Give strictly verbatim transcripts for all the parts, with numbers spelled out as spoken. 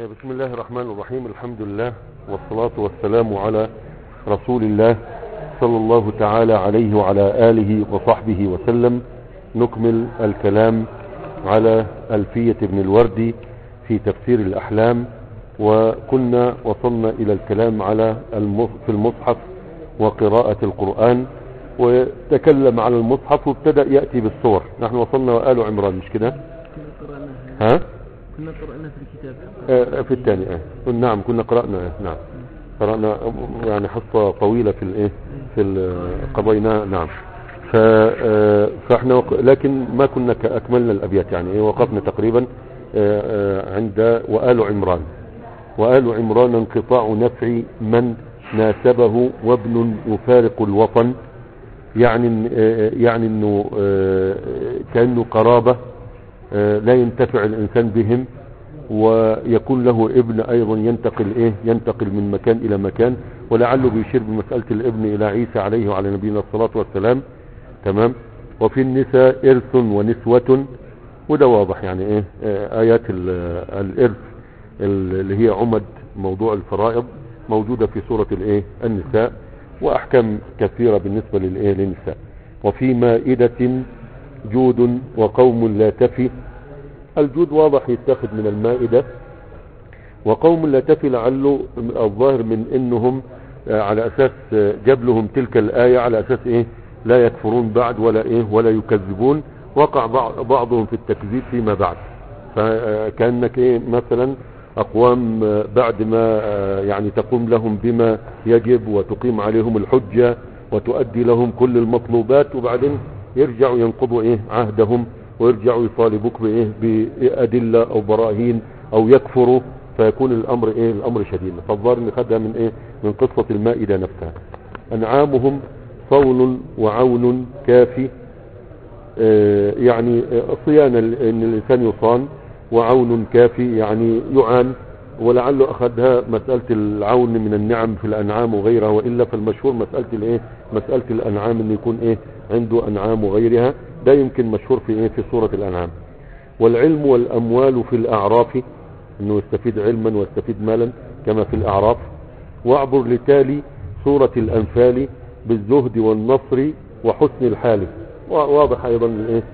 بسم الله الرحمن الرحيم. الحمد لله والصلاة والسلام على رسول الله صلى الله تعالى عليه وعلى آله وصحبه وسلم. نكمل الكلام على ألفية ابن الوردي في تفسير الأحلام، وكنا وصلنا إلى الكلام على في المصحف وقراءة القرآن، وتكلم على المصحف وابتدأ يأتي بالصور. نحن وصلنا وآل عمران، مش كده؟ ها؟ كنا قرأنا في الكتاب آه في الثاني. آه. نعم كنا قرأنا. آه. نعم قرأنا يعني حصة طويلة في الايه في قضينا. نعم ف آه فاحنا وق... لكن ما كنا اكملنا الابيات، يعني ايه وقفنا تقريبا آه آه عند وآل عمران. وآل عمران انقطاع نفع من ناسبه وابن يفارق الوطن، يعني آه يعني انه آه كأنه قرابة لا ينتفع الانسان بهم، ويكون له ابن ايضا ينتقل ايه ينتقل من مكان الى مكان، ولعله بيشير بمسألة الابن الى عيسى عليه وعلى نبينا الصلاة والسلام. تمام. وفي النساء ارث ونسوة، وده واضح يعني ايه ايات الارث اللي هي عمد موضوع الفرائض موجودة في سورة الايه النساء، واحكام كثيرة بالنسبة للايه للنساء. وفي مائدة جود وقوم لا تفي. الجود واضح يتخذ من المائدة، وقوم لا تفي لعله الظاهر من انهم على اساس جبلهم تلك الآية على اساس ايه لا يكفرون بعد ولا ايه ولا يكذبون. وقع بعضهم في التكذيب فيما بعد، فكأنك ايه مثلا اقوام بعد ما يعني تقوم لهم بما يجب وتقيم عليهم الحجة وتؤدي لهم كل المطلوبات، وبعدين يرجعوا ينقضوا ايه عهدهم ويرجعوا يطالبوك بايه بأدلة او براهين او يكفروا، فيكون الامر ايه الامر شديد. فالظاهر ان خدها من ايه من قصة المائدة نفسها. انعامهم صون وعون كافي، آه يعني صيانة ان الانسان يصان، وعون كافي يعني يعان، ولعله اخذها مسألة العون من النعم في الانعام وغيرها، وإلا فالمشهور مسألة الايه مسألة الانعام ان يكون ايه عنده انعام وغيرها، ده يمكن مشهور في ايه في سورة الانعام. والعلم والاموال في الاعراف، انه يستفيد علما ويستفيد مالا كما في الاعراف. واعبر لتالي سورة الانفال بالزهد والنصر وحسن الحال. واضح ايضا الايه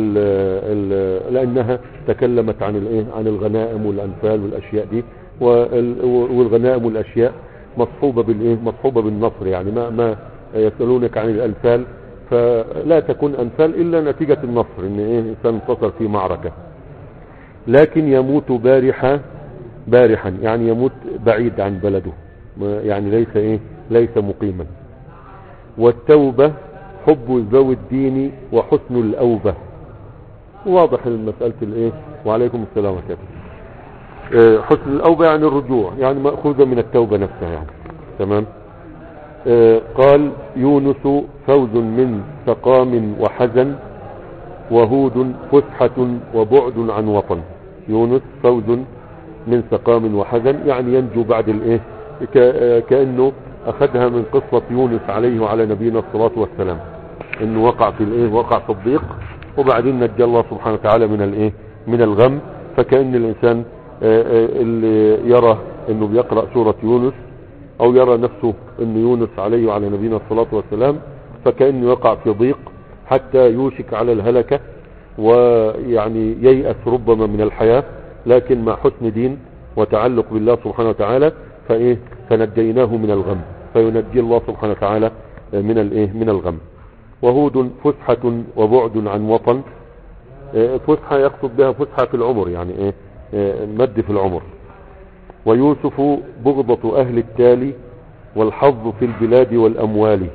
لانها تكلمت عن الايه عن الغنائم والانفال والاشياء دي، والغنائم والاشياء مصحوبة بالايه مصحوبة بالنصر، يعني ما ما يسألونك عن الانفال، فلا تكون انفال الا نتيجة النصر، ان ايه انسان انتصر في معركة. لكن يموت بارحا بارحا يعني يموت بعيد عن بلده، يعني ليس ايه ليس مقيما. والتوبة حب ذوي الدين وحسن الاوبة. واضح المسألة الايه وعليكم السلام عليكم. اه حسن الاوبة يعني الرجوع، يعني مأخوذة من التوبة نفسها يعني. تمام. اه قال يونس فوز من سقام وحزن، وهود فسحة وبعد عن وطن. يونس فوز من سقام وحزن يعني ينجو بعد الايه، كأنه اخذها من قصة يونس عليه وعلى نبينا الصلاة والسلام، انه وقع في الايه وقع في الضيق، وبعدين نجى الله سبحانه وتعالى من الايه من الغم. فكأن الانسان اللي يرى انه بيقرأ سورة يونس او يرى نفسه ان يونس عليه وعلى نبينا الصلاة والسلام، فكأنه يقع في ضيق حتى يوشك على الهلكة، ويعني ييأس ربما من الحياة، لكن مع حسن دين وتعلق بالله سبحانه وتعالى فايه فنجيناه من الغم، فينجي الله سبحانه وتعالى من الايه من الغم. وهود فسحة وبعد عن وطن. فسحة يقصد بها فسحة في العمر، يعني ايه مد في العمر. ويوسف بغضة اهل التالي والحظ في البلاد والاموال.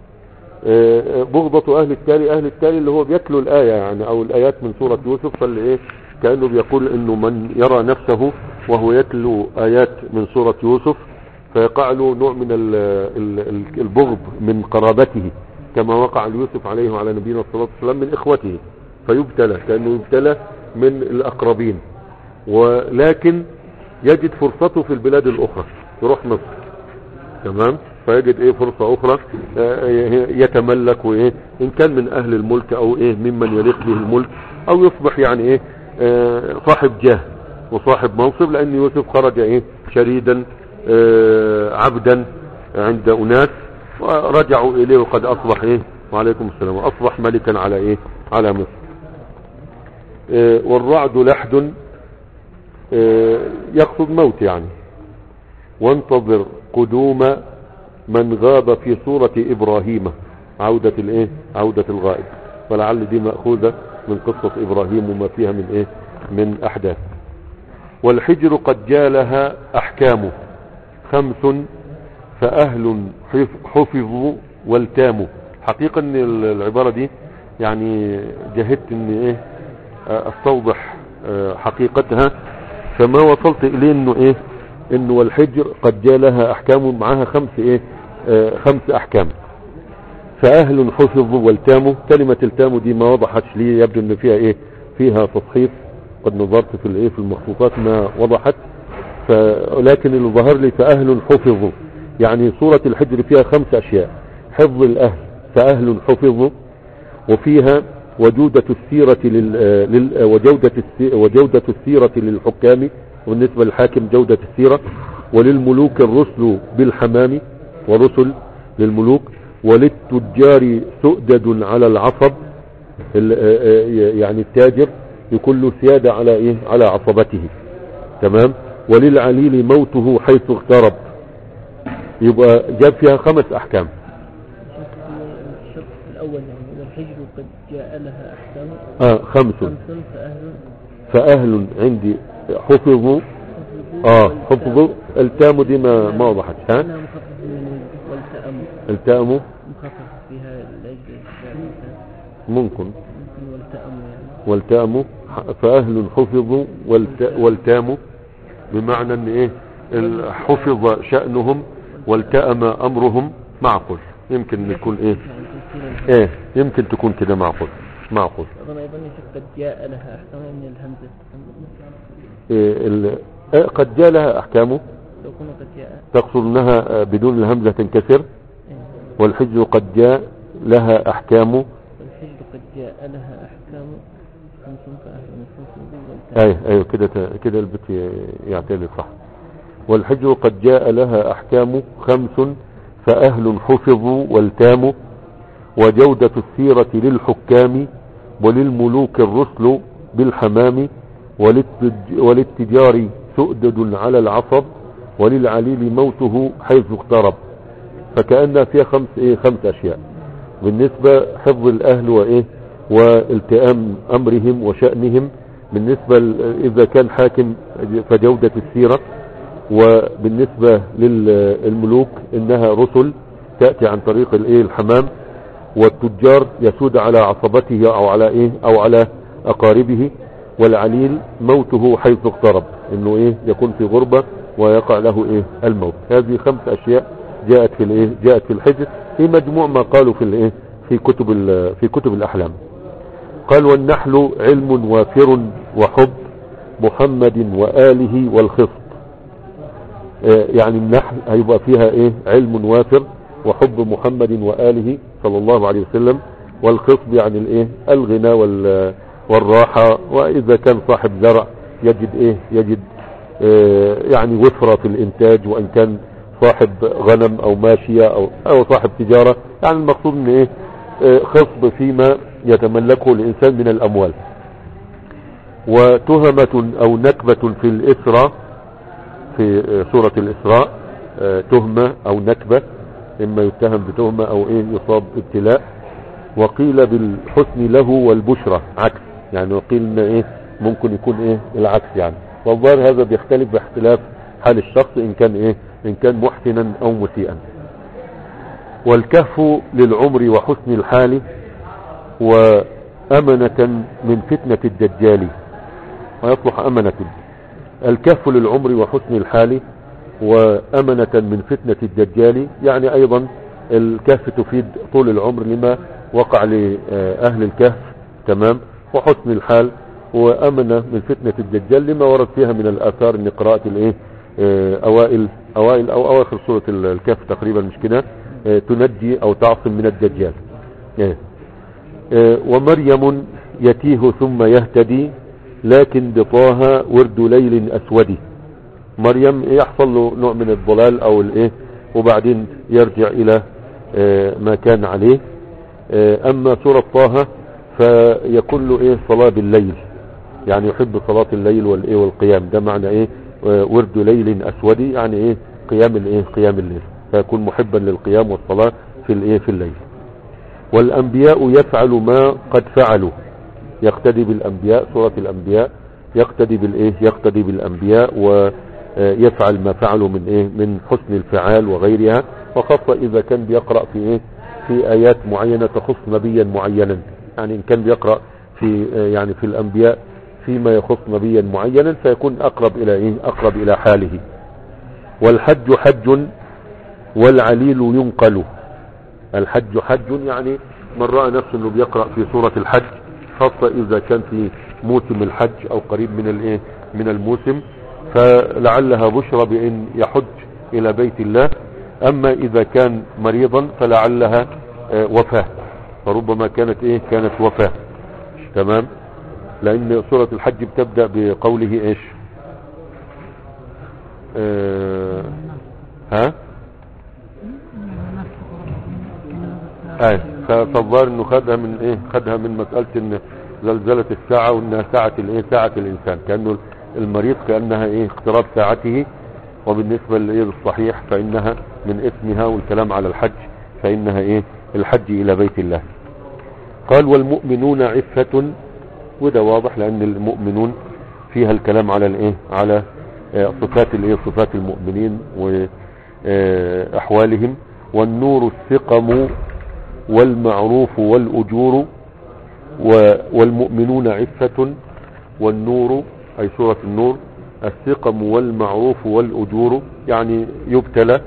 بغضة اهل التالي، اهل التالي اللي هو بيتلو الاية يعني او الايات من سورة يوسف، فاللي ايه كأنه بيقول انه من يرى نفسه وهو يتلو ايات من سورة يوسف فيقع له نوع من البغض من قرابته، كما وقع ليوسف عليه وعلى نبينا الصلاة والسلام من اخوته، فيبتلى كأنه يبتلى من الاقربين، ولكن يجد فرصته في البلاد الاخرى، يروح مصر. تمام. فيجد ايه فرصة اخرى يتملك، وايه ان كان من اهل الملك او ايه ممن يليق به الملك، او يصبح يعني ايه صاحب جاه وصاحب منصب، لان يوسف خرج ايه شريدا آه عبدا عند اناس، ورجعوا اليه وقد اصبح ايه وعليكم السلام، واصبح ملكا على ايه على مصر. آه والرعد لحد آه يقصد موت يعني. وانتظر قدوم من غاب في صورة ابراهيم، عودة الايه عودة الغائب، فلعل دي مأخوذة من قصة ابراهيم وما فيها من ايه من احداث. والحجر قد جالها احكامه خمس فاهل حفظوا والتاموا. حقيقة ان العبارة دي يعني جهدت ان ايه استوضح حقيقتها، فما وصلت اليه انه ايه انه والحجر قد جالها احكام، معها خمس ايه خمس احكام. فاهل حفظوا والتاموا، كلمة التاموا دي ما وضحتش لي، يبدو ان فيها ايه فيها تصحيف، قد نظرت في الايه في المخطوطات ما وضحت، ولكن اللي ظهر لي فاهل حفظوا، يعني سورة الحجر فيها خمس اشياء. حفظ الاهل فاهل حفظوا، وفيها وجودة السيرة لل... لل... وجودة السي... وجودة السيرة للحكام، وبالنسبة للحاكم جودة السيرة. وللملوك الرسل بالحمام، ورسل للملوك. وللتجار سؤدد على العصب، يعني التاجر يكون له سيادة على ايه على عصبته، تمام. وللعليل موته حيث اغترب، يبقى جاب فيها خمس احكام. الشرط الأول يعني والحجر قد جاء لها أحكام اه خمس خمس فأهل فأهل عندي حفظوا اه حفظوا. التام دي ما ما وضحت. ها أنا مخفف من والتأموا التام مخفف فيها الأجل ممكن ممكن والتأموا يعني والتام. فأهل حفظوا والت... والتام بمعنى ان ايه حفظ شأنهم والتأم امرهم. معقول، يمكن يكون ايه ايه يمكن تكون كده معقول معقول. أظن أيضا قد جاء لها أحكام من الهمزة إيه ال... قد جاء لها احكامه، لو كنا قد جاء تقصد انها بدون الهمزة تنكسر. والحجر قد جاء لها احكامه، والحجر قد جاء لها أحكام خمس فأهل حفظوا ايوه ايوه كده كده البيت يعتلي صح. والحجر قد جاء لها احكام خمس فاهل حفظوا والتاموا. وجودة السيرة للحكام، وللملوك الرسل بالحمام. وللتجار سؤدد على العصب، وللعليل موته حيث اقترب. فكأنها فيها خمس ايه خمس اشياء بالنسبة حفظ الاهل وايه والتئام امرهم وشأنهم. بالنسبة اذا كان حاكم فجودة السيرة. وبالنسبة للملوك انها رسل تأتي عن طريق الايه الحمام. والتجار يسود على عصبته او على ايه او على اقاربه. والعليل موته حيث اقترب، انه ايه يكون في غربة ويقع له ايه الموت. هذه خمس اشياء جاءت في الايه جاءت في الحجر، في مجموع ما قالوا في الايه في كتب في كتب الاحلام. قال والنحل علم وافر وحب محمد وآله والخصب. آه يعني النحل هيبقى فيها ايه علم وافر وحب محمد وآله صلى الله عليه وسلم. والخصب يعني الايه الغنى والراحة، واذا كان صاحب زرع يجد ايه يجد آه يعني وفرة في الانتاج، وان كان صاحب غنم او ماشية او, أو صاحب تجارة، يعني المقصود ان ايه آه خصب فيما يتملكه الانسان من الاموال. وتهمة او نكبة في الاسراء، في سورة الاسراء آه تهمة او نكبة، اما يتهم بتهمة او ايه يصاب ابتلاء. وقيل بالحسن له والبشرة عكس، يعني وقيل ان ايه ممكن يكون ايه العكس يعني. والظاهر هذا بيختلف باختلاف حال الشخص، ان كان ايه ان كان محسنا او مسيئا. والكهف للعمر وحسن الحال، وامنة من فتنة الدجال. ويصلح امنة. الكهف للعمر وحسن الحال وامنة من فتنة الدجال، يعني ايضا الكهف تفيد طول العمر لما وقع لأهل الكهف، تمام. وحسن الحال وامنة من فتنة الدجال لما ورد فيها من الاثار، ان قراءة الايه اوائل اوائل او اواخر سورة الكهف تقريبا مش كده تنجي او تعصم من الدجال. ومريم يتيه ثم يهتدي لكن بطه ورد ليل أسود. مريم يحصل له نوع من الضلال او الايه، وبعدين يرجع الى ما كان عليه. اما سورة طه فيكون له ايه صلاة بالليل، يعني يحب صلاة الليل والايه والقيام. ده معنى ايه ورد ليل اسود، يعني ايه قيام الايه قيام الليل، فيكون محبا للقيام والصلاة في الايه في الليل. والانبياء يفعل ما قد فعلوا، يقتدي بالانبياء. سورة الانبياء يقتدي بالايه يقتدي بالانبياء ويفعل ما فعلوا من ايه من حسن الفعال وغيرها، وخاصة اذا كان بيقرأ في ايه في ايات معينة تخص نبيا معينا. يعني ان كان بيقرأ في يعني في الانبياء فيما يخص نبيا معينا فيكون اقرب الى ايه اقرب الى حاله. والحج حج والعليل ينقل. الحج حج يعني من رأى نفسه انه بيقرأ في سورة الحج، خاصة اذا كان في موسم الحج او قريب من الايه من الموسم، فلعلها بشرى بان يحج الى بيت الله. اما اذا كان مريضا فلعلها وفاة، فربما كانت ايه كانت وفاة. تمام، لان سورة الحج بتبدأ بقوله ايش اه ها ايه فالظاهر انه خدها من ايه خدها من مسألة ان زلزلة الساعة وانها ساعة الايه ساعة الانسان، كأنه المريض كأنها ايه اقتراب ساعته. وبالنسبة للايه للصحيح فانها من اسمها والكلام على الحج فانها ايه الحج الى بيت الله. قال والمؤمنون عفة، وده واضح لان المؤمنون فيها الكلام على الايه على صفات الايه صفات المؤمنين واحوالهم. والنور الثقم والمعروف والأجور. والمؤمنون عفة، والنور أي سورة النور، الثقم والمعروف والأجور، يعني يبتلى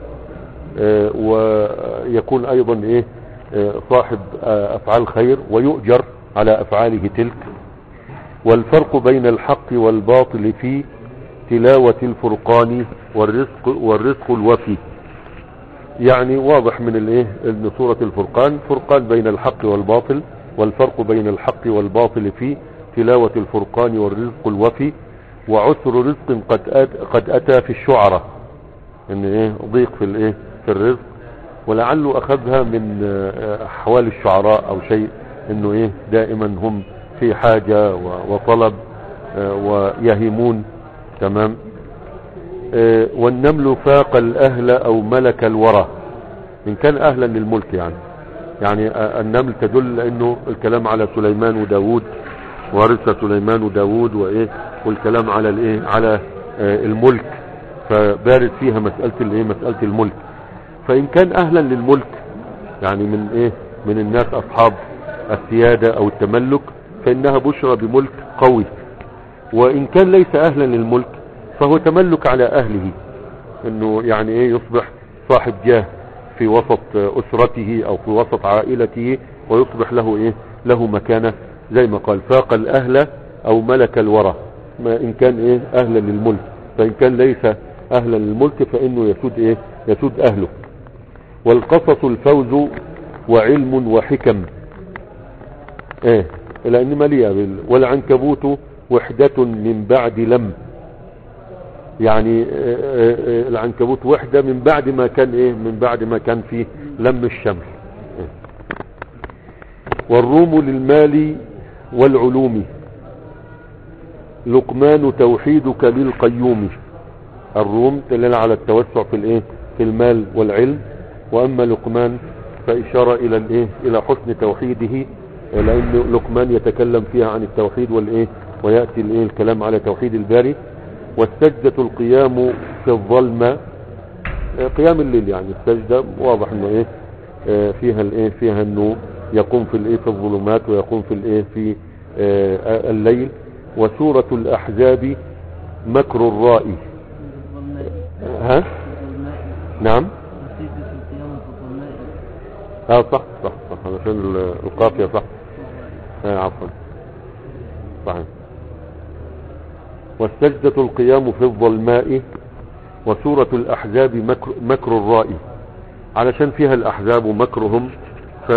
ويكون أيضا إيه صاحب أفعال خير ويؤجر على أفعاله تلك. والفرق بين الحق والباطل في تلاوة الفرقان والرزق والرزق الوفي. يعني واضح من الايه ان سورة الفرقان فرقان بين الحق والباطل، والفرق بين الحق والباطل في تلاوة الفرقان والرزق الوفي. وعسر رزق قد أت قد اتى في الشعراء، ان ايه ضيق في الايه في الرزق، ولعله اخذها من احوال الشعراء او شيء، انه ايه دائما هم في حاجة وطلب ويهيمون. تمام. والنمل فاق الاهل او ملك الورى، ان كان اهلا للملك. يعني يعني النمل تدل انه الكلام على سليمان وداود، ورث سليمان وداود وايه والكلام على الايه على الملك، فبارد فيها مسألة الايه مسألة الملك. فان كان اهلا للملك يعني من ايه من الناس اصحاب السيادة او التملك فانها بشرى بملك قوي. وان كان ليس اهلا للملك فهو تملك على اهله، انه يعني ايه يصبح صاحب جاه في وسط اسرته او في وسط عائلته، ويصبح له ايه له مكانة، زي ما قال فاق الاهل او ملك الورى. ما ان كان ايه اهلا للملك، فان كان ليس اهلا للملك فانه يسود ايه يسود اهله. والقصص الفوز وعلم وحكم، ايه لان مليئة. والعنكبوت وحدة من بعد لم، يعني العنكبوت وحدة من بعد ما كان ايه من بعد ما كان فيه لم الشمل. والروم للمال والعلوم، لقمان توحيدك للقيوم. الروم دليل على التوسع في الايه في المال والعلم، واما لقمان فاشارة الى الايه الى حسن توحيده، لان لقمان يتكلم فيها عن التوحيد والايه ويأتي الايه الكلام على توحيد الباري. والسجدة القيام في الظلمة، قيام الليل، يعني السجدة واضح انه ايه فيها الايه فيها انه يقوم في الايه في الظلمات ويقوم في الايه في الليل. وسورة الاحزاب مكر الرائي. ها نعم اه صح صح صح علشان القافية صح. اه عفوا صحيح. والسجدة القيام في الظلماء. وسورة الأحزاب مكر, مكر الرائي، علشان فيها الأحزاب ومكرهم،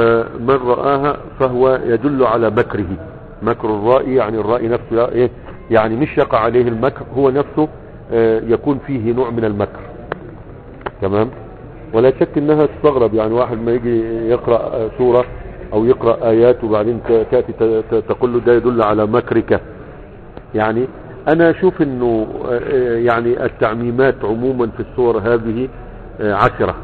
فمن رآها فهو يدل على مكره. مكر الرائي يعني الرائي نفسه يعني مش يقع عليه المكر، هو نفسه يكون فيه نوع من المكر. تمام. ولا شك انها تستغرب، يعني واحد ما يجي يقرأ سورة او يقرأ ايات وبعدين تأتي تقول له ده يدل على مكرك. يعني انا اشوف انه يعني التعميمات عموما في السور هذه عشرة،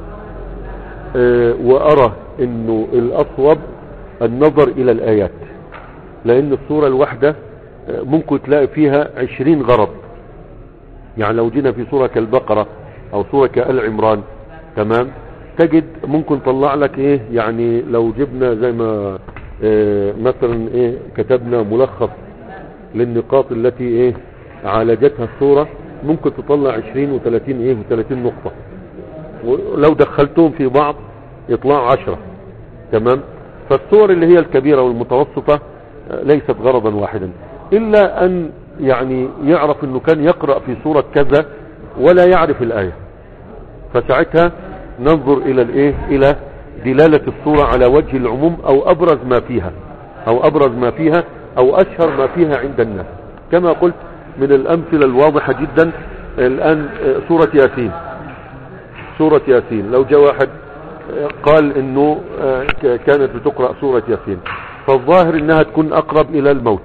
وارى انه الاصوب النظر الى الايات، لان السورة الواحدة ممكن تلاقي فيها عشرين غرض. يعني لو جينا في سورة كالبقرة او سورة كآل عمران، تمام، تجد ممكن طلع لك ايه، يعني لو جبنا زي ما إيه مثلا ايه كتبنا ملخص للنقاط التي ايه عالجتها السورة، ممكن تطلع عشرين وثلاثين ايه وثلاثين نقطة، ولو دخلتهم في بعض يطلعوا عشرة. تمام. فالسور اللي هي الكبيرة والمتوسطة ليست غرضا واحدا، الا ان يعني يعرف انه كان يقرأ في سورة كذا ولا يعرف الآية، فساعتها ننظر الى الايه الى دلالة السورة على وجه العموم او ابرز ما فيها او ابرز ما فيها او اشهر ما فيها عند الناس. كما قلت من الامثلة الواضحة جدا الان سورة ياسين. سورة ياسين لو جاء واحد قال انه كانت بتقرأ سورة ياسين، فالظاهر انها تكون اقرب الى الموت،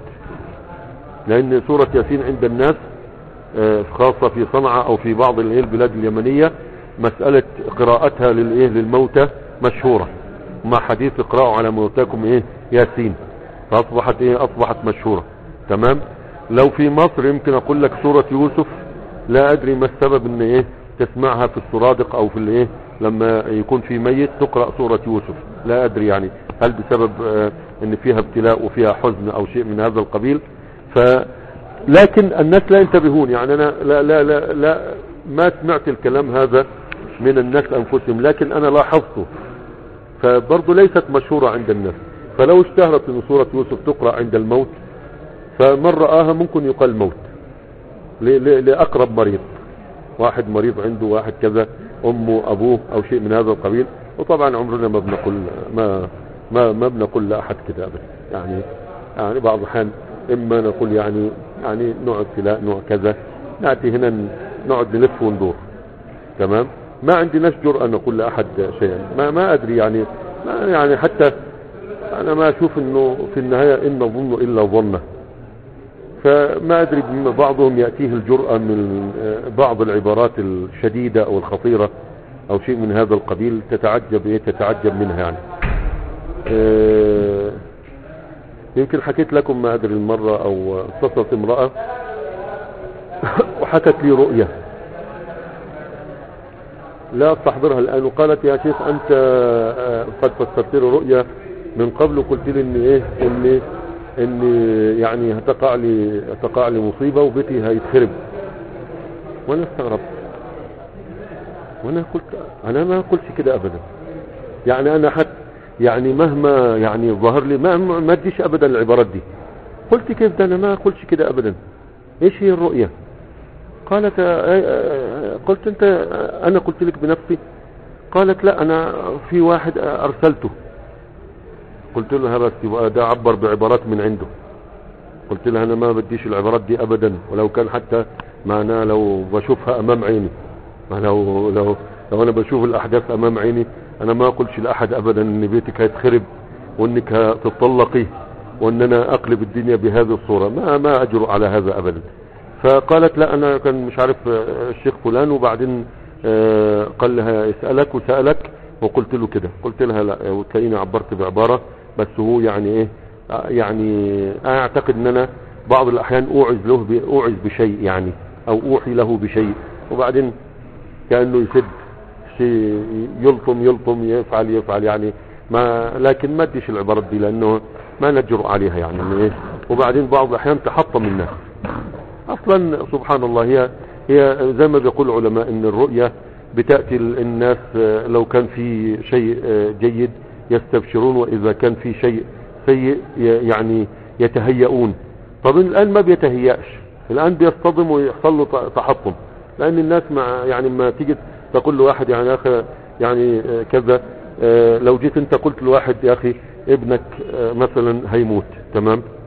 لان سورة ياسين عند الناس خاصة في صنعاء او في بعض البلاد اليمنية مسألة قراءتها للايه للموتى مشهورة، مع حديث اقرأوا على موتاكم ايه ياسين، فاصبحت ايه اصبحت مشهورة. تمام. لو في مصر يمكن اقول لك سورة يوسف، لا ادري ما السبب ان ايه تسمعها في السرادق او في الايه لما يكون في ميت تقرأ سورة يوسف، لا ادري يعني هل بسبب اه ان فيها ابتلاء وفيها حزن او شيء من هذا القبيل. ف لكن الناس لا ينتبهون، يعني انا لا لا لا, لا ما سمعت الكلام هذا من الناس انفسهم، لكن انا لاحظته، فبرضه ليست مشهورة عند الناس. فلو اشتهرت ان سورة يوسف تقرأ عند الموت، فمن رآها ممكن يقال موت لأقرب مريض، واحد مريض عنده واحد كذا امه ابوه او شيء من هذا القبيل. وطبعا عمرنا ما بنقول ما ما ما بنقول لاحد كده ابدا، يعني يعني بعض الاحيان اما نقول يعني يعني نوع ابتلاء نوع كذا، ناتي هنا نقعد نلف وندور. تمام. ما عندناش جرأة نقول لاحد شيئا، ما ما ادري يعني ما يعني حتى انا ما اشوف انه في النهاية ان نظن الا ظنه، فما ادري بعضهم يأتيه الجرأة من بعض العبارات الشديدة او الخطيرة او شيء من هذا القبيل، تتعجب ايه تتعجب منها يعني. اه يمكن حكيت لكم ما ادري المرة او اتصلت امرأة وحكت لي رؤية لا استحضرها الان، وقالت يا شيخ انت قد فسرت لي رؤية من قبل وقلت لي ان ايه ان ان يعني هتقع لي هتقع لي مصيبة وبيتي هيتخرب. وانا استغربت، وانا قلت انا ما قلت كده ابدا، يعني انا حتى يعني مهما يعني ظهر لي ما ما تجيش ابدا العبارات دي. قلت كيف ده انا ما قلتش كده ابدا، ايش هي الرؤية؟ قالت قلت انت انا قلت لك بنفسي؟ قالت لا انا في واحد ارسلته. قلت لها بس يبقى ده عبر بعبارات من عنده. قلت لها انا ما بديش العبارات دي ابدا، ولو كان حتى معناه لو بشوفها امام عيني، لو لو لو انا بشوف الاحداث امام عيني انا ما اقولش لاحد ابدا ان بيتك هيتخرب وانك هتطلقي وان انا اقلب الدنيا بهذه الصورة، ما ما اجرؤ على هذا ابدا. فقالت لا انا كان مش عارف الشيخ فلان وبعدين قال لها اسألك وسألك وقلت له كده. قلت لها لا، وتلاقيني عبرت بعبارة بس هو يعني ايه يعني اعتقد ان انا بعض الاحيان اوعز له اوعز بشيء يعني او اوحي له بشيء وبعدين كأنه يسد شيء يلطم يلطم يفعل يفعل يعني ما، لكن ما اديش العبارات دي لانه ما نجرؤ عليها يعني ايه. وبعدين بعض الاحيان تحطم الناس اصلا سبحان الله. هي هي زي ما بيقول العلماء ان الرؤية بتأتي الناس لو كان في شيء جيد يستبشرون واذا كان في شيء سيء يعني يتهيئون. طب الان ما بيتهيأش، الان بيصطدم ويحصل له تحطم، لان الناس مع يعني ما تيجي تقول له واحد يعني يا اخي يعني كذا، لو جيت انت قلت لواحد يا اخي ابنك مثلا هيموت، تمام،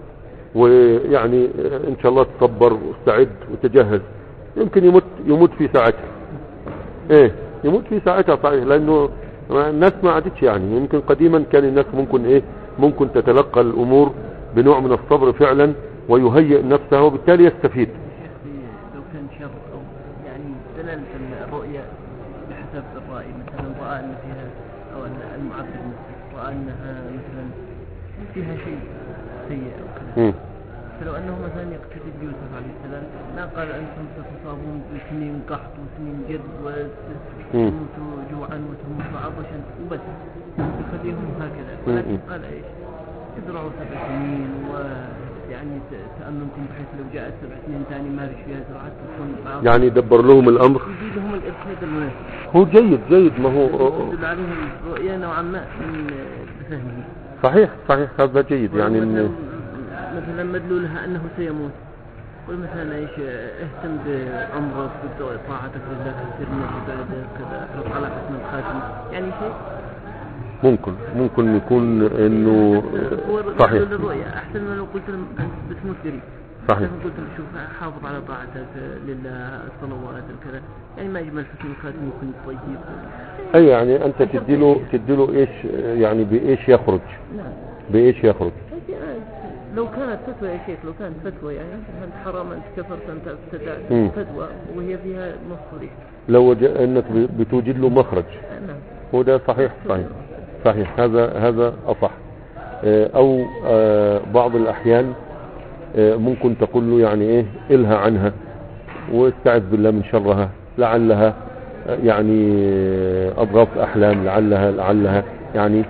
ويعني ان شاء الله تصبر واستعد وتجهز، يمكن يموت يموت في ساعتها. ايه يموت في ساعتها صحيح، لانه الناس ما عادتش يعني. يمكن قديما كان الناس ممكن ايه ممكن تتلقى الامور بنوع من الصبر فعلا ويهيئ نفسه وبالتالي يستفيد. لو كان شر او يعني دلالة الرؤية بحسب الرأي، مثلا رأى ان فيها او ان المعبد مثلا رأى انها مثلا فيها شيء سيء او كذا، فلو انه مثلا يقتدي بيوسف عليه السلام ما قال انتم ستصابون بسنين قحط وسنين جد وتموتوا جوعا وتموتوا عطشا وبس، يخليهم هكذا، ولكن قال ايش؟ ازرعوا سبع سنين ويعني تأمنكم بحيث لو جاءت سبع سنين ثاني ما فيش فيها زراعة تكون يعني يدبر لهم الامر، يجي لهم الارشاد المناسب. هو جيد جيد ما هو يدل عليهم الرؤية نوعا ما من بفهمه. صحيح صحيح هذا جيد يعني مثلا, مثلا مدلولها انه سيموت، قل مثلا ايش اهتم بعمرك بطاعتك لله كثير من العبادة كذا احرص على حسن الخاتم، يعني شيء ممكن ممكن يكون انه صحيح. احسن من لو قلت لهم انت بتموت قريب، صحيح قلت لهم شوف حافظ على طاعتك لله الصلوات كذا، يعني ما يجمل حسن الخاتم يكون طيب. اي يعني انت تديله تديله ايش يعني بايش يخرج؟ نعم بايش يخرج؟ لو كانت فتوى يا شيخ، لو كانت فتوى يعني انت حرام انت كفرت انت ابتدعت فتوى وهي فيها نص صريح، لو انك بتوجد له مخرج. نعم هو ده صحيح صحيح صحيح هذا هذا اصح. او بعض الاحيان ممكن تقول له يعني ايه الها عنها واستعذ بالله من شرها، لعلها يعني اضغاث احلام، لعلها لعلها يعني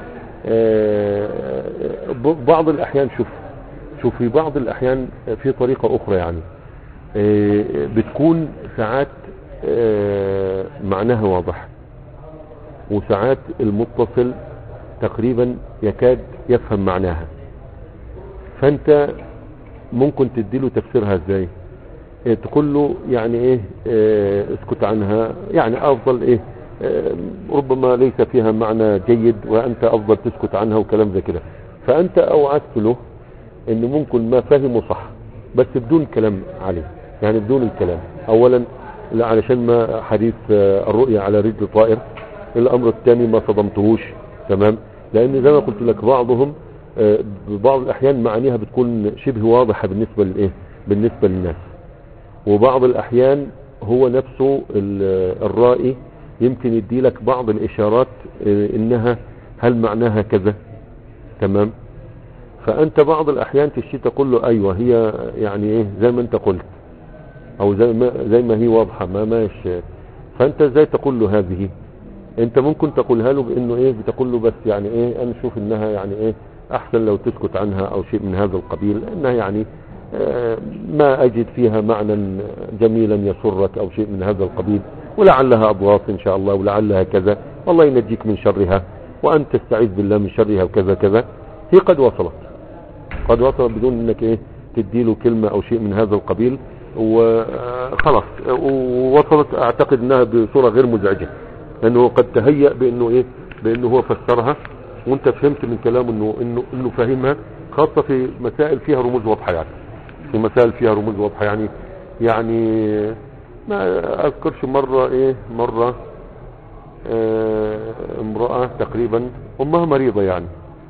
بعض الاحيان. شوف شوف في بعض الاحيان في طريقة اخرى يعني بتكون ساعات معناها واضح، وساعات المتصل تقريبا يكاد يفهم معناها، فانت ممكن تديله تفسيرها ازاي؟ إيه تقول له يعني ايه, إيه اسكت عنها، يعني افضل ايه, إيه ربما ليس فيها معنى جيد وانت افضل تسكت عنها وكلام زي كده. فانت اوعدت له ان ممكن ما فهمه صح بس بدون كلام عليه، يعني بدون الكلام اولا لا علشان ما حديث الرؤية على رجل طائر. الامر الثاني ما صدمتهوش تمام، لان زي ما قلت لك بعضهم ببعض الاحيان معانيها بتكون شبه واضحة بالنسبة للايه بالنسبة للناس، وبعض الاحيان هو نفسه الرائي يمكن يدي لك بعض الاشارات انها هل معناها كذا تمام. فانت بعض الاحيان تشتي تقول له ايوه هي يعني ايه زي ما انت قلت او زي ما زي ما هي واضحة ما ماشي، فانت ازاي تقول له هذه؟ انت ممكن تقولها له بانه ايه بتقول له بس يعني ايه انا اشوف انها يعني ايه احسن لو تسكت عنها او شيء من هذا القبيل، انها يعني اه ما اجد فيها معنى جميلا يسرك او شيء من هذا القبيل، ولعلها اضواف ان شاء الله ولعلها كذا، والله ينجيك من شرها وان تستعيذ بالله من شرها وكذا كذا. هي قد وصلت قد وصلت بدون انك ايه تديله كلمة او شيء من هذا القبيل، وخلاص ووصلت. اعتقد انها بصورة غير مزعجة لانه قد تهيأ بانه ايه بانه هو فسرها وانت فهمت من كلامه انه انه انه فاهمها، خاصة في مسائل فيها رموز واضحة يعني في مسائل فيها رموز واضحة يعني يعني ما اذكرش مرة ايه مرة اه امرأة تقريبا امها مريضة يعني،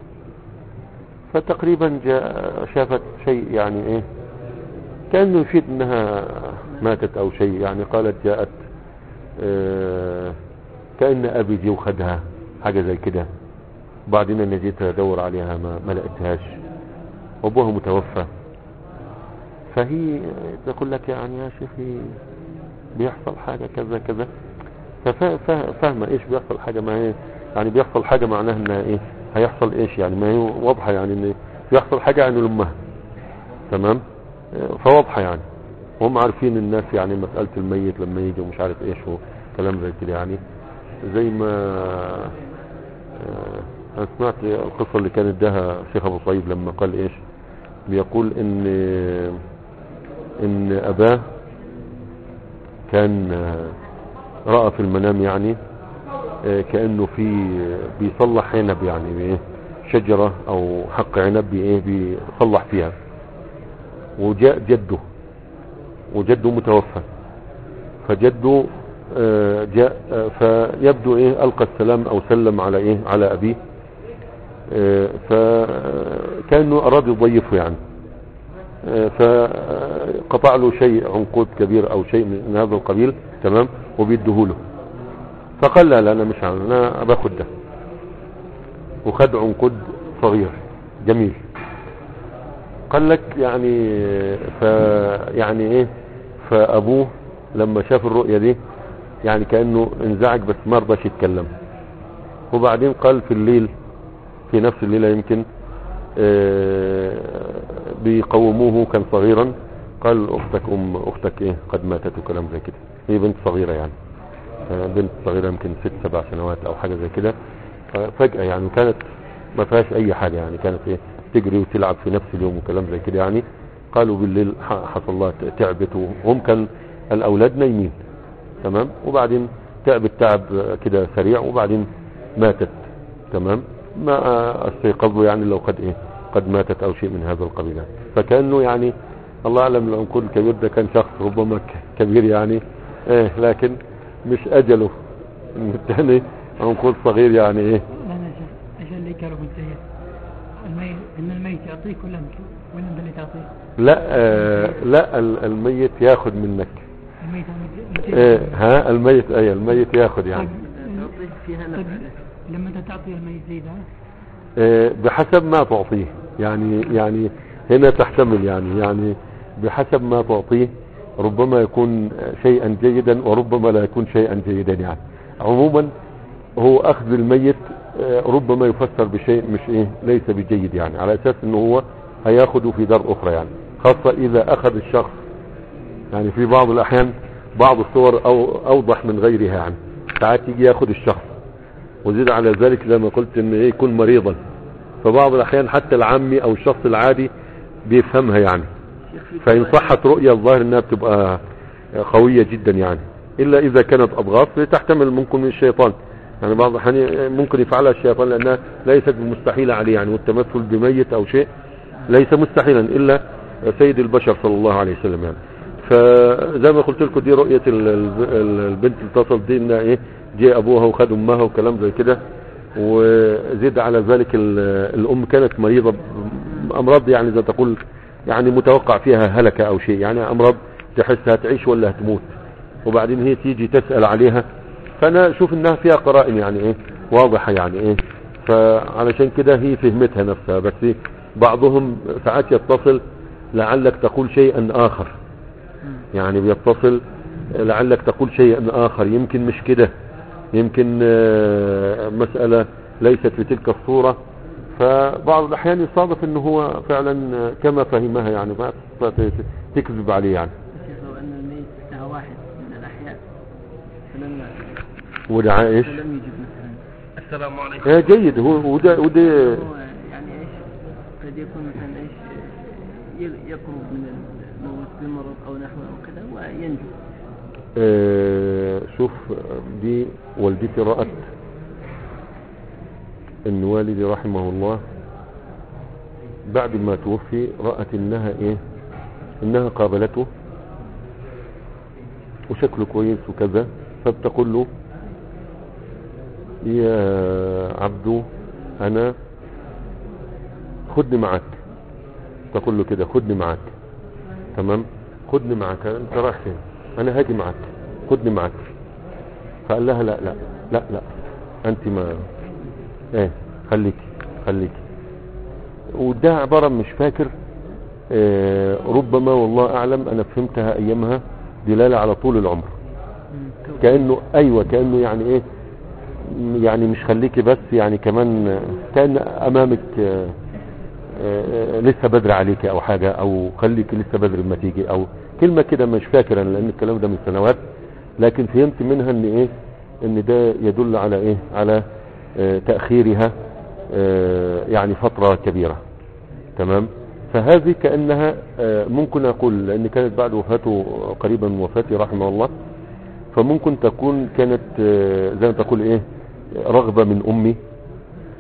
فتقريبا جاء شافت شيء يعني ايه كأنه يفيد انها ماتت او شيء يعني، قالت جاءت اه كأن ابي جي وخدها حاجة زي كده، بعدين انا جيت ادور عليها ما, ما لقيتهاش وابوها متوفى. فهي تقول لك يعني يا شيخي بيحصل حاجة كذا كذا، ففاهمة ايش بيحصل حاجة، ما هي يعني بيحصل حاجة معناها انها ايه هيحصل ايش يعني، ما هي واضحة يعني ان بيحصل حاجة يعني لامها تمام، فواضحة يعني هم عارفين الناس يعني مسألة الميت لما يجي ومش عارف ايش وكلام زي كده يعني. زي ما انا سمعت القصة اللي كان اداها الشيخ ابو صيب لما قال ايش بيقول ان ان اباه كان رأى في المنام يعني كأنه في بيصلح عنب يعني بايه شجرة او حق عنب بايه بيصلح فيها، وجاء جده، وجده متوفى، فجده آه، جاء آه، فيبدو ايه القى السلام او سلم على ايه على ابيه، آه، فكانه اراد يضيفه يعني، آه، فقطع له شيء عنقود كبير او شيء من هذا القبيل، تمام، وبيديهوله. فقال لا لا انا مش عامل، انا باخد ده، وخد عنقود صغير جميل. قال لك يعني ف يعني ايه، فابوه لما شاف الرؤية دي يعني كأنه انزعج، بس ما رضاش يتكلم. وبعدين قال في الليل، في نفس الليلة يمكن آه بيقوموه، كان صغيرا، قال اختك ام اختك ايه قد ماتت وكلام زي كده. هي بنت صغيرة يعني، آه بنت صغيرة يمكن ست سبع سنوات او حاجة زي كده. فجأة يعني كانت ما فيهاش اي حاجة يعني، كانت ايه تجري وتلعب في نفس اليوم وكلام زي كده يعني. قالوا بالليل حصل لها تعبت، وهم كان الاولاد نايمين، تمام، وبعدين تعبت تعب كده سريع، وبعدين ماتت، تمام، ما استيقظوا يعني لو قد ايه قد ماتت او شيء من هذا القبيل. فكانه يعني الله اعلم العنقود الكبير ده كان شخص ربما كبير يعني ايه، لكن مش اجله الثاني عنقود صغير يعني ايه. لا لا عشان اللي كانوا منتهي الميت، ان الميت يعطيك ولا انت ولا انت اللي تعطيه؟ لا آه لا الميت ياخد منك. الميت ايه ها الميت ايه الميت ياخد يعني. تعطيه فيها طيب نفع. لما انت تعطي الميت زي ده آه بحسب ما تعطيه يعني، يعني هنا تحتمل يعني، يعني بحسب ما تعطيه ربما يكون شيئا جيدا وربما لا يكون شيئا جيدا يعني. عموما هو اخذ الميت ربما يفسر بشيء مش ايه ليس بجيد يعني، على اساس انه هو هياخده في دار اخرى يعني، خاصة اذا اخذ الشخص يعني. في بعض الاحيان بعض الصور أو اوضح من غيرها يعني، ساعات يجي ياخد الشخص، وزيد على ذلك زي ما قلت ان ايه يكون مريضا، فبعض الاحيان حتى العامي او الشخص العادي بيفهمها يعني. فان صحت رؤية الظاهر انها بتبقى قوية جدا يعني، الا اذا كانت اضغاث تحتمل ممكن من الشيطان يعني، بعض الاحيان ممكن يفعلها الشيطان لانها ليست مستحيلة عليه يعني، والتمثل بميت او شيء ليس مستحيلا الا سيد البشر صلى الله عليه وسلم يعني. فزي ما قلت لكم دي رؤية البنت اتصل دي انها ايه جاء ابوها وخد امها وكلام زي كده، وزيد على ذلك الام كانت مريضة امراض يعني زي تقول يعني متوقع فيها هلكة او شيء يعني، امراض تحسها تعيش ولا هتموت، وبعدين هي تيجي تسأل عليها. فانا اشوف انها فيها قرائن يعني ايه واضحة يعني ايه، فعلشان كده هي فهمتها نفسها. بس بعضهم ساعات يتصل لعلك تقول شيئا اخر يعني، بيتصل لعلك تقول شيئا اخر يمكن مش كده، يمكن مسألة ليست في تلك الصورة، فبعض الاحيان يصادف انه هو فعلا كما فهمها يعني، فتكذب عليه يعني. لو ان الميت دعا واحد من الاحياء فلما ودعا ايش؟ فلم يجب مثلا. السلام عليكم. ايه جيد، هو وده وده يعني ايش قد يكون مثلا ايش يقرب من الموت بمرض او نحوه او كذا وينجو. اه شوف دي والدتي رأت ان والدي رحمه الله بعد ما توفي رأت انها ايه انها قابلته وشكله كويس وكذا، فبتقول له يا عبدو انا خدني معك، تقول له كده خدني معك، تمام، خدني معك، انت رايح فين؟ انا هاجي معك، خدني معك. فقال لها لا لا لا لا انت ما ايه خليك خليك. وده عبارة مش فاكر اه ربما والله اعلم انا فهمتها ايامها دلالة على طول العمر، كأنه ايوه كأنه يعني ايه يعني مش خليكي بس يعني كمان كأن امامك اه اه لسه بدري عليك او حاجة، او خليك لسه بدري ما تيجي، او كلمة كده مش فاكر انا لان الكلام ده من سنوات، لكن فهمت منها ان ايه ان ده يدل على ايه على اه تأخيرها اه يعني فترة كبيرة، تمام. فهذه كأنها اه ممكن اقول لان كانت بعد وفاته قريبا من وفاتي رحمه الله، فممكن تكون كانت اه زي ما تقول ايه رغبة من امي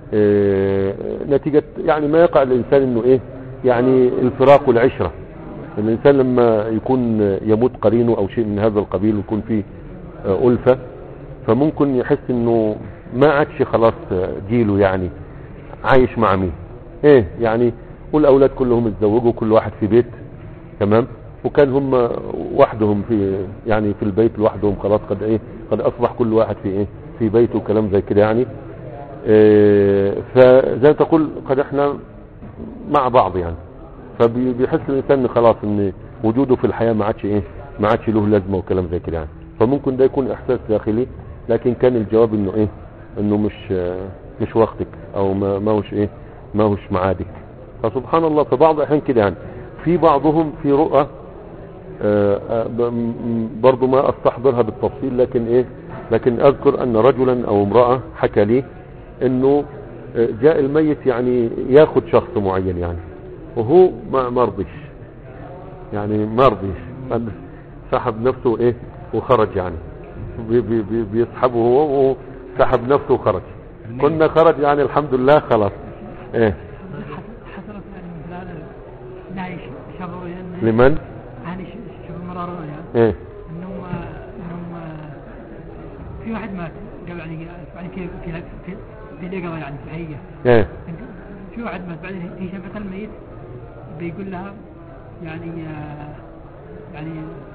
اه نتيجة يعني ما يقع الانسان انه ايه يعني الفراق والعشرة، الانسان لما يكون يموت قرينه او شيء من هذا القبيل ويكون فيه آه، ألفة، فممكن يحس انه ما عادش خلاص آه، جيله يعني عايش مع مين ايه يعني، والاولاد كلهم اتزوجوا كل واحد في بيت تمام، وكان هم وحدهم في يعني في البيت لوحدهم خلاص، قد ايه قد اصبح كل واحد في ايه في بيته وكلام زي كده يعني. إيه فزي ما تقول قد احنا مع بعض يعني، فبيحس الانسان ان خلاص ان وجوده في الحياة ما عادش ايه ما عادش له لازمة وكلام زي كده يعني. فممكن ده يكون احساس داخلي، لكن كان الجواب انه ايه انه مش مش وقتك او ما ما هوش ايه ما هوش معادك. فسبحان الله في بعض الاحيان كده يعني. في بعضهم في رؤى آه، آه، برضو ما استحضرها بالتفصيل، لكن ايه لكن اذكر ان رجلا او امرأة حكى لي انه آه، جاء الميت يعني ياخد شخص معين يعني، وهو ما مرضيش يعني مرضيش سحب نفسه ايه وخرج يعني، بي بي بي بيسحبه هو وسحب نفسه وخرج. كنا خرج يعني الحمد لله خلاص ايه. حصلت يعني مثلا نعيش شباب لمن؟ يعني شباب مرارة ايه انهم انهم في واحد مات قبل يعني يعني في في في في الإقامة يعني في الحقيقة ايه في واحد مات بعدين هي شافت الميت بيقول لها يعني يعني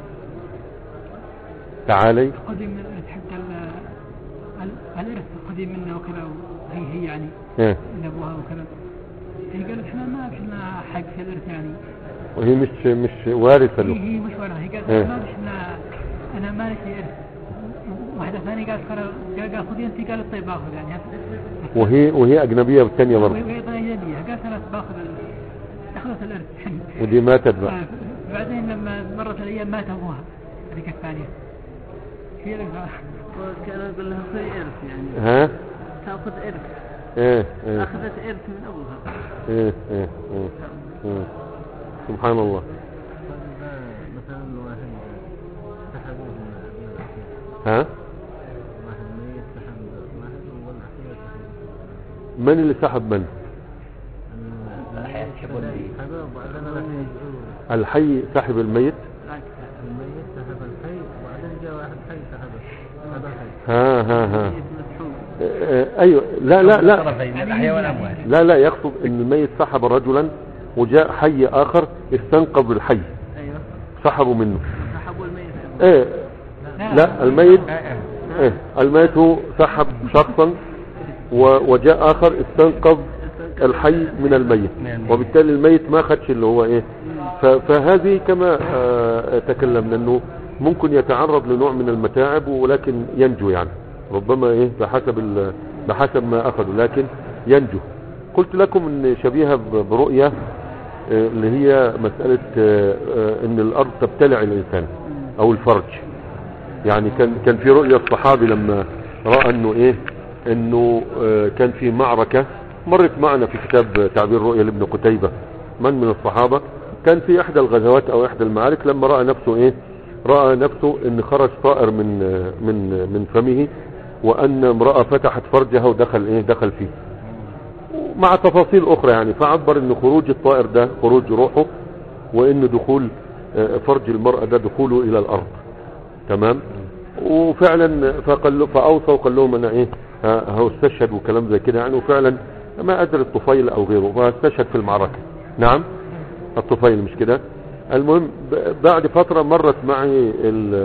تعالي قديم من الإرث حتى الإرث قديم منه وكذا، وهي هي يعني ايه من أبوها وكذا. هي قالت احنا ما فينا حق في الإرث يعني، وهي مش مش وارثة له. هي هي مش وارثة. هي قالت إيه؟ ما فينا أنا ما لي إرث. واحدة ثانية قالت قال قال خذي أنت، قالت طيب باخذ يعني. وهي وهي أجنبية بالثانية برضه. وهي أجنبية قالت أنا باخذ أخذت الإرث. ودي ماتت بقى. بعدين لما مرت الأيام مات أبوها هذيك الثانية. هي اللي كان يقول لها خذي إرث يعني. ها؟ تأخذ إرث. إيه إيه. أخذت إرث من أبوها. إيه إيه إيه. إيه. سبحان الله. مثلا واحد سحبوه من الأخير. ها؟ واحد ميت سحب واحد والأخير سحب. من اللي سحب من؟ الحي سحبوا الميت. الحي سحب الميت. الميت سحب الحي وبعدين جاء واحد حي سحبه. هذا الحي. ها ها ها. اه ايوه لا لا لا لا لا يقصد ان الميت سحب رجلا وجاء حي اخر استنقذ الحي. ايوه سحبوا منه. سحبوا الميت. ايه لا الميت ايه الميت هو سحب شخصا وجاء اخر استنقذ الحي من الميت، وبالتالي الميت ما خدش اللي هو ايه. فهذه كما اه تكلمنا انه ممكن يتعرض لنوع من المتاعب ولكن ينجو يعني، ربما ايه بحسب بحسب ما اخذوا لكن ينجو. قلت لكم ان شبيهة برؤية اللي هي مسألة ان الارض تبتلع الانسان او الفرج يعني. كان كان في رؤية الصحابي لما رأى انه ايه انه كان في معركة مرت معنا في كتاب تعبير رؤية لابن قتيبة من من الصحابة، كان في احدى الغزوات او احدى المعارك لما رأى نفسه ايه رأى نفسه ان خرج طائر من من من فمه، وان امرأة فتحت فرجها ودخل ايه دخل فيه مع تفاصيل اخرى يعني. فعبر ان خروج الطائر ده خروج روحه، وان دخول فرج المرأة ده دخوله الى الارض تمام. وفعلا فقال فاوصى وقال لهم انا ايه هو استشهد وكلام زي كده يعني. وفعلا ما ادري الطفيل او غيره فاستشهد في المعركة. نعم الطفيل مش كده. المهم بعد فترة مرت معي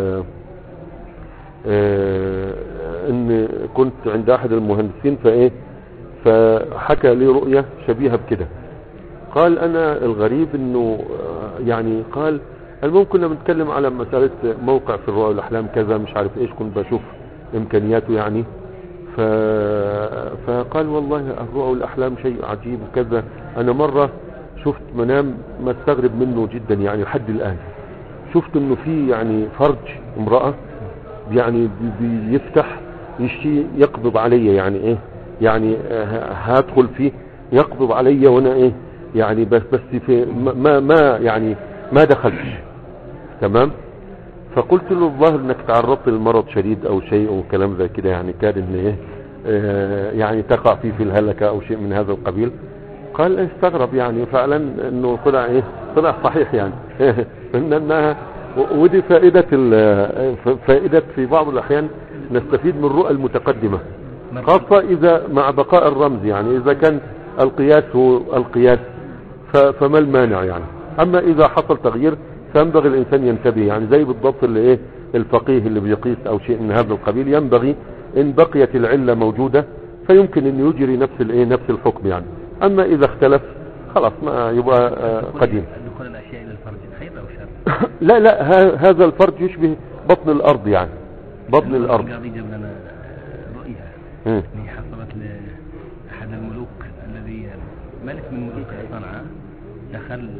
ان كنت عند احد المهندسين فايه فحكى لي رؤية شبيهة بكده. قال انا الغريب انه يعني قال المهم كنا بنتكلم على مسألة موقع في الرؤى والاحلام كذا مش عارف ايش، كنت بشوف امكانياته يعني. ف... فقال والله الرؤى والاحلام شيء عجيب وكذا. انا مرة شفت منام ما استغرب منه جدا يعني لحد الان. شفت انه في يعني فرج امرأة يعني بيفتح يشتي يقبض علي يعني ايه يعني هادخل فيه يقبض علي وانا ايه يعني بس بس في ما ما يعني ما دخلتش تمام. فقلت له الظاهر انك تعرضت للمرض شديد او شيء او كلام زي كده يعني كاد ان ايه اه يعني تقع فيه في الهلكة او شيء من هذا القبيل. قال استغرب يعني فعلا انه طلع ايه طلع صحيح يعني ان انها ودي فائدة فائدة في بعض الاحيان نستفيد من الرؤى المتقدمة، خاصة اذا مع بقاء الرمز، يعني اذا كان القياس هو القياس فما المانع يعني. اما اذا حصل تغيير فينبغي الانسان ينتبه، يعني زي بالضبط اللي ايه الفقيه اللي بيقيس او شيء من هذا القبيل، ينبغي ان بقيت العلة موجودة فيمكن ان يجري نفس الايه نفس الحكم يعني. اما اذا اختلف خلاص ما يبقى قديم. دخول الاشياء الى الفرج خير او شر؟ لا لا هذا الفرج يشبه بطن الارض يعني، بطن الارض. القاضي جاب لنا رؤيا مم. هي حصلت لاحد الملوك الذي ملك من ملوك صنعاء دخل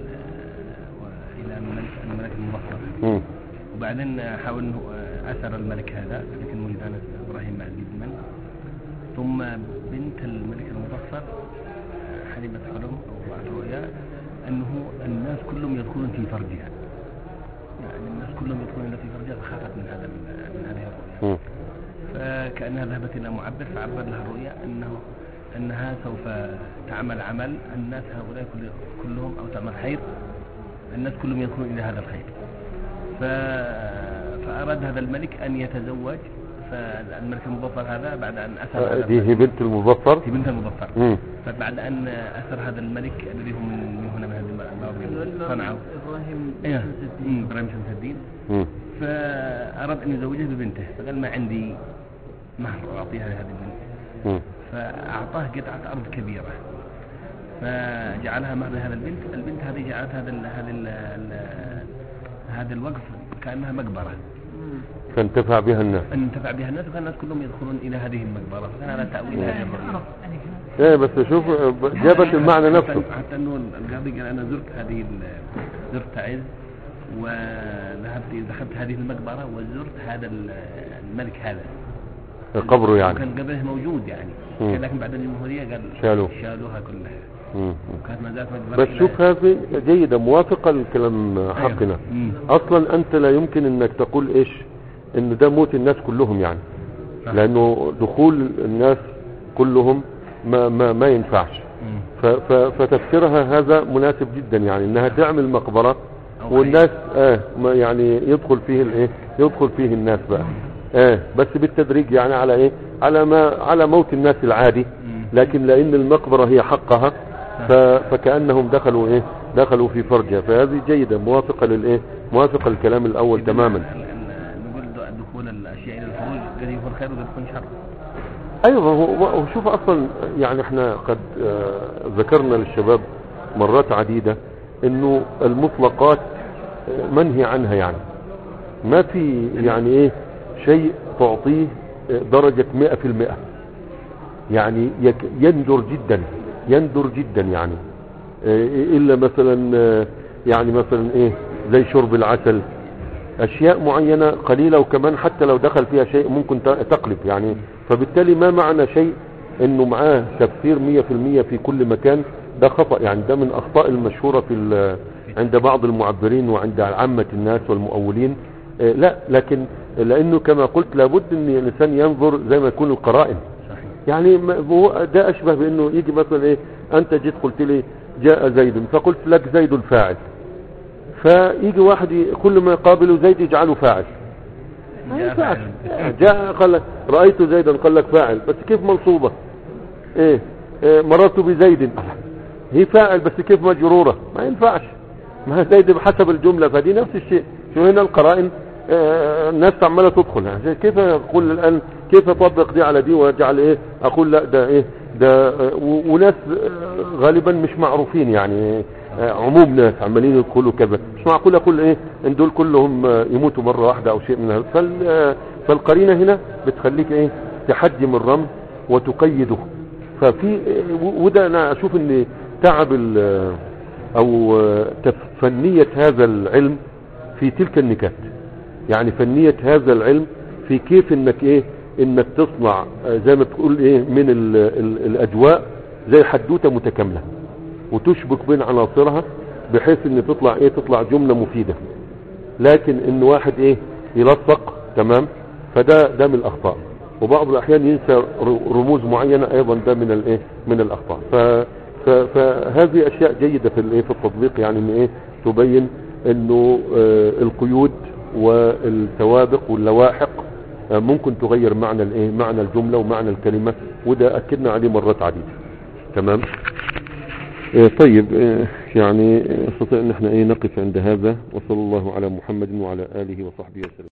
الى الملك الملك المظفر، مم. وبعدين حاول انه اثر الملك هذا، لكن ولد انس ابراهيم معزيز من، ثم بنت الملك المظفر حلمت حلم او رأت رؤيا انه الناس كلهم يدخلون في فرجها، يعني الناس كلهم يدخلون في فرجها، فخافت من هذا من هذه الرؤيا. مم. فكأنها ذهبت الى معبر فعبر لها الرؤيا انه انها سوف تعمل عمل الناس هؤلاء كلهم او تعمل خير، الناس كلهم يدخلون الى هذا الخير. ف... فأراد هذا الملك أن يتزوج، فالملك المظفر هذا بعد أن أثر دي هي بنت المظفر، هي بنت المظفر. مم. فبعد أن أثر هذا الملك الذي هو من هنا من هذه صنعاء إبراهيم إيه إبراهيم شمس الدين، مم. فأراد أن يزوجه ببنته، فقال ما عندي مهر أعطيها لهذه البنت، مم. فأعطاه قطعة أرض كبيرة فجعلها مهر لهذا البنت. البنت هذه جعلت هذا ال هذا ال هذا الوقف كأنها مقبرة، فانتفع بها الناس، انتفع بها الناس، وكان الناس كلهم يدخلون إلى هذه المقبرة، فكان على تأويل هذه الرؤيا. ايه بس شوف جابت المعنى نفسه. حتى انه القاضي قال انا زرت هذه زرت تعز وذهبت دخلت هذه المقبرة وزرت هذا الملك هذا قبره يعني، وكان قبره موجود يعني، مم. لكن بعد الجمهورية قال شالوه شالوها كلها. مم. وكانت ما زالت مقبرة. بس شوف هذه جيدة موافقة للكلام حقنا. مم. اصلا انت لا يمكن انك تقول ايش ان ده موت الناس كلهم يعني، لانه دخول الناس كلهم ما ما ما ينفعش. ف- ف- فتفسيرها هذا مناسب جدا يعني، انها تعمل مقبرة والناس اه ما يعني يدخل فيه الايه يدخل فيه الناس بقى اه بس بالتدريج يعني، على ايه على ما على موت الناس العادي، لكن لان المقبرة هي حقها ف- فكأنهم دخلوا ايه دخلوا في فرجها. فهذه جيدة موافقة للايه موافقة للكلام الاول تماما. نقول دخول الاشياء الى الفروج قد يكون خير وقد يكون شر. ايوه هو هو شوف اصلا يعني احنا قد آه ذكرنا للشباب مرات عديدة انه المطلقات آه منهي عنها يعني، ما في يعني ايه شيء تعطيه آه درجة مئة في المئة يعني، يك- يندر جدا يندر جدا يعني، آه الا مثلا آه يعني مثلا ايه زي شرب العسل، اشياء معينة قليلة، وكمان حتى لو دخل فيها شيء ممكن تقلب يعني. فبالتالي ما معنى شيء انه معاه تفسير مية في المية في كل مكان، ده خطأ يعني، ده من اخطاء المشهورة في عند بعض المعبرين وعند عامة الناس والمؤولين. اه لا، لكن لانه كما قلت لابد ان الانسان ينظر زي ما يكون القرائن يعني. ده اشبه بانه يجي مثلا ايه انت جيت قلت لي جاء زيد، فقلت لك زيد الفاعل، فيجي واحد كل ما يقابله زيد يجعله فاعل، ما ينفعش. جاء قال لك رأيت زيدا قال لك فاعل، بس كيف منصوبة؟ ايه, إيه مررت بزيد، هي فاعل بس كيف مجرورة؟ ما ينفعش، ما زيد بحسب الجملة. فدي نفس الشيء. شو هنا القرائن آه الناس عمالة تدخل يعني. كيف اقول الان كيف اطبق دي على دي واجعل ايه اقول لا ده ايه ده آه وناس آه غالبا مش معروفين يعني، آه عموم ناس عمالين يدخلوا كذا، مش معقول اقول ايه ان دول كلهم آه يموتوا مرة واحدة او شيء من هذا. فال آه فالقرينة هنا بتخليك ايه تحجم الرمز وتقيده. ففي وده انا اشوف ان تعب او فنية هذا العلم في تلك النكات يعني، فنية هذا العلم في كيف انك ايه انك تصنع زي ما تقول ايه من ال ال الاجواء زي حدوتة متكاملة وتشبك بين عناصرها بحيث ان تطلع ايه تطلع جملة مفيدة. لكن ان واحد ايه يلصق تمام، فده ده من الاخطاء. وبعض الاحيان ينسى رموز معينة ايضا، ده من الايه من الاخطاء. ف ف- فهذه اشياء جيدة في الايه في التطبيق، يعني ان ايه تبين انه آه، القيود والسوابق واللواحق آه، ممكن تغير معنى الايه معنى الجملة ومعنى الكلمة، وده اكدنا عليه مرات عديدة. تمام. آه، طيب آه، يعني نستطيع ان احنا ايه نقف عند هذا، وصلى الله على محمد وعلى اله وصحبه وسلم.